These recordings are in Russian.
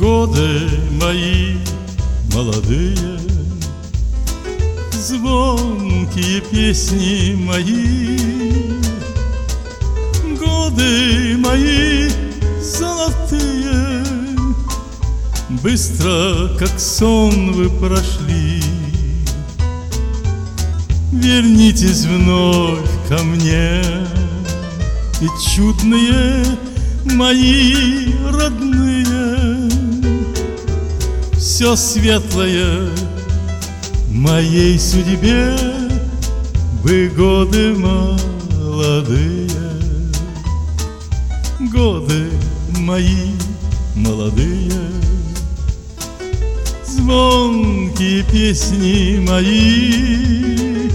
Годы мои молодые, звонкие песни мои, годы мои золотые, быстро, как сон, вы прошли. Вернитесь вновь ко мне, и чудные мои родные, все светлое в моей судьбе, вы годы молодые, годы мои молодые, звонкие песни мои,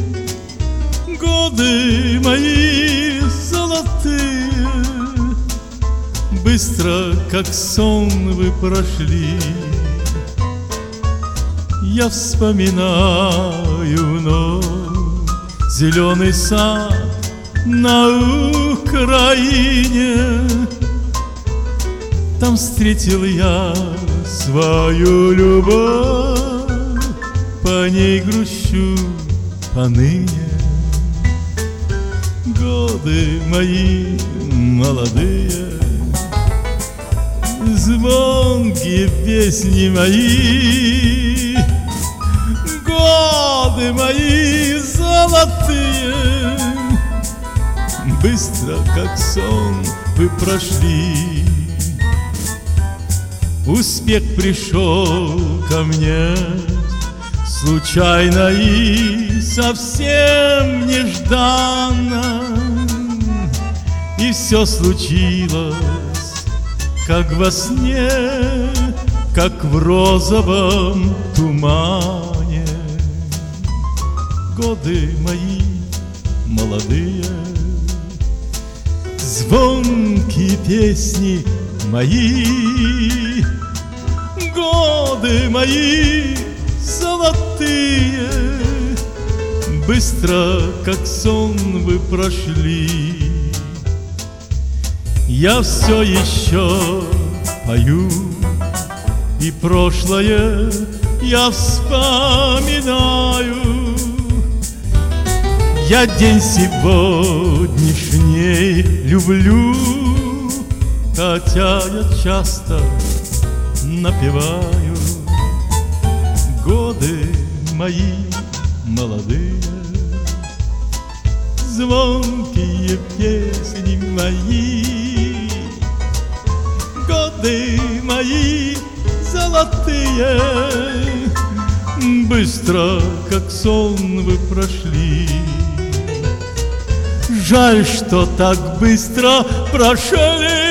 годы мои золотые, быстро, как сон, вы прошли. Я вспоминаю вновь зеленый сад на Украине. Там встретил я свою любовь, по ней грущу поныне. Годы мои молодые, звонкие песни мои, годы мои золотые, быстро, как сон, вы прошли. Успех пришел ко мне случайно и совсем нежданно, и все случилось, как во сне, как в розовом тумане. Годы мои молодые, звонкие песни мои, годы мои золотые, быстро, как сон, вы прошли. Я все еще пою, и прошлое я вспоминаю. Я день сегодняшний люблю, хотя я часто напеваю. Годы мои молодые, звонкие песни мои, годы мои золотые, быстро, как сон, вы прошли. Жаль, что так быстро прошли.